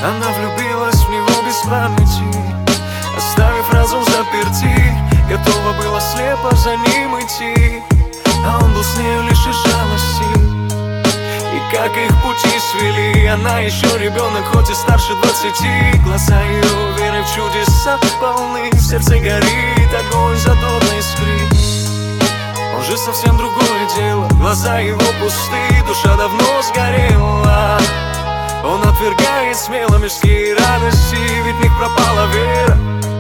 Она влюбилась в него без памяти, оставив разум заперти. Готова была слепо за ним идти, а он был с нею лишь из жалости. И как их пути свели, она еще ребенок, хоть и старше 20. Глаза ее веры в чудеса полны, в сердце горит огонь, задорно искрит. Он же совсем другое дело, глаза его пусты, душа давно сгорела. Он отвергает смело мирские радости, ведь в них пропала вера.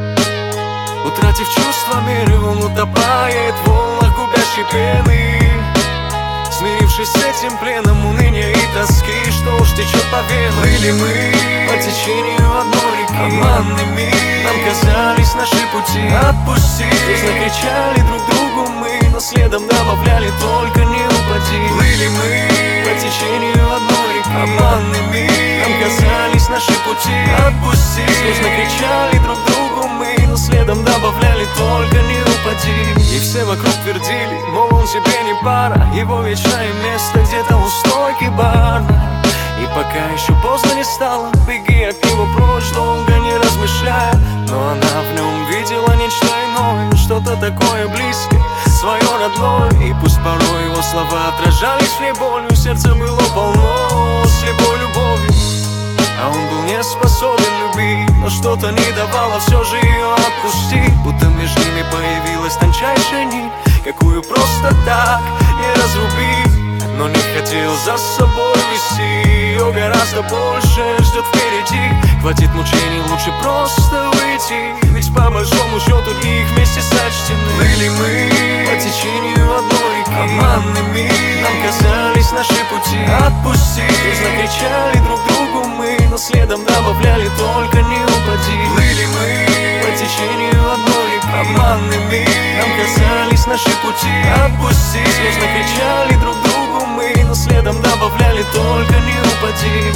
Утратив чувство меры, он утопает в волнах губящей пены. Смирившись с этим пленом уныния и тоски, что уж течет по венам. Плыли мы по течению одной реки, обманными нам казались наши пути. Отпусти, слезно кричали друг другу мы, но следом добавляли только не упади. Плыли мы по течению одной реки, обманными нам казались наши пути. Отпусти, слезно кричали друг другу мы, но следом добавляли только не упади. И все вокруг твердили, мол, он тебе не пара, его вечное место где-то у стойки барна. И пока еще поздно не стало, беги от него прочь, долго не размышляя. Но она в нем видела нечто иное, что-то такое близкое, свое родное. И пусть порой его слова отражались в ней болью, сердце было полно слепой любовью. А он был не способен любить, но что-то не давало все же ее отпустить. Будто между ними появилась тончайшая нить, какую просто так не разрубить. Но не хотел за собой вести, ее гораздо больше ждет впереди. Хватит мучений, лучше просто выйти, ведь по большому счету их вместе сочтены. Плыли мы по течению одной реки, обманными нам казались наши пути. Отпусти, слезно кричали друг другу мы, но следом добавляли только не упади. Плыли мы по течению одной реки, обманными нам казались наши пути. Отпусти, слезно кричали друг другу мы, но следом добавляли только не упади.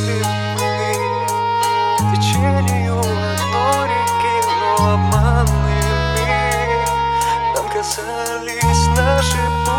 По течению одной реки, но обманными нам казались наши пути.